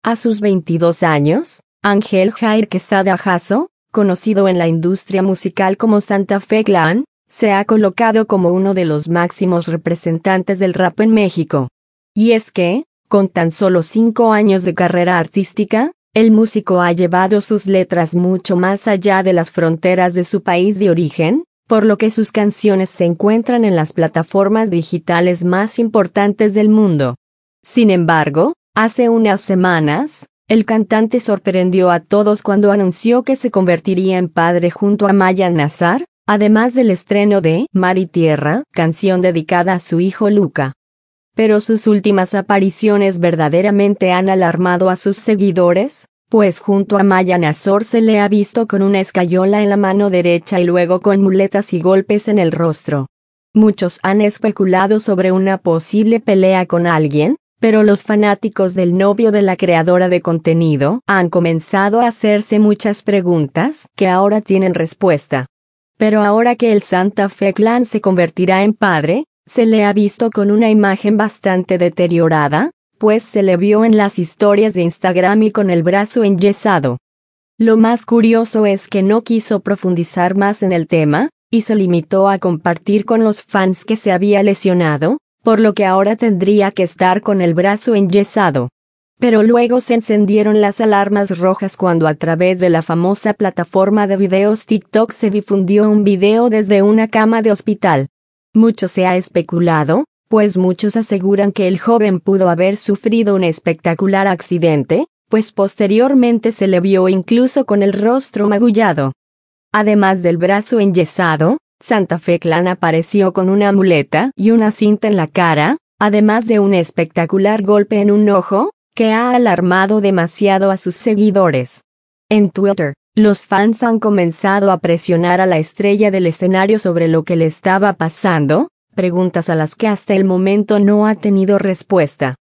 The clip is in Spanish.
A sus 22 años, Ángel Jair Quesada Jasso, conocido en la industria musical como Santa Fe Clan, se ha colocado como uno de los máximos representantes del rap en México. Y es que, con tan solo 5 años de carrera artística, el músico ha llevado sus letras mucho más allá de las fronteras de su país de origen, por lo que sus canciones se encuentran en las plataformas digitales más importantes del mundo. Sin embargo, hace unas semanas, el cantante sorprendió a todos cuando anunció que se convertiría en padre junto a Maya Nazar, además del estreno de Mar y Tierra, canción dedicada a su hijo Luca. Pero sus últimas apariciones verdaderamente han alarmado a sus seguidores, pues junto a Maya Nazar se le ha visto con una escayola en la mano derecha y luego con muletas y golpes en el rostro. Muchos han especulado sobre una posible pelea con alguien, pero los fanáticos del novio de la creadora de contenido han comenzado a hacerse muchas preguntas que ahora tienen respuesta. Pero ahora que el Santa Fe Clan se convertirá en padre, se le ha visto con una imagen bastante deteriorada, pues se le vio en las historias de Instagram y con el brazo enyesado. Lo más curioso es que no quiso profundizar más en el tema, y se limitó a compartir con los fans que se había lesionado, por lo que ahora tendría que estar con el brazo enyesado. Pero luego se encendieron las alarmas rojas cuando a través de la famosa plataforma de videos TikTok se difundió un video desde una cama de hospital. Mucho se ha especulado, pues muchos aseguran que el joven pudo haber sufrido un espectacular accidente, pues posteriormente se le vio incluso con el rostro magullado. Además del brazo enyesado, Santa Fe Clan apareció con una muleta y una cinta en la cara, además de un espectacular golpe en un ojo, que ha alarmado demasiado a sus seguidores. En Twitter, los fans han comenzado a presionar a la estrella del escenario sobre lo que le estaba pasando, preguntas a las que hasta el momento no ha tenido respuesta.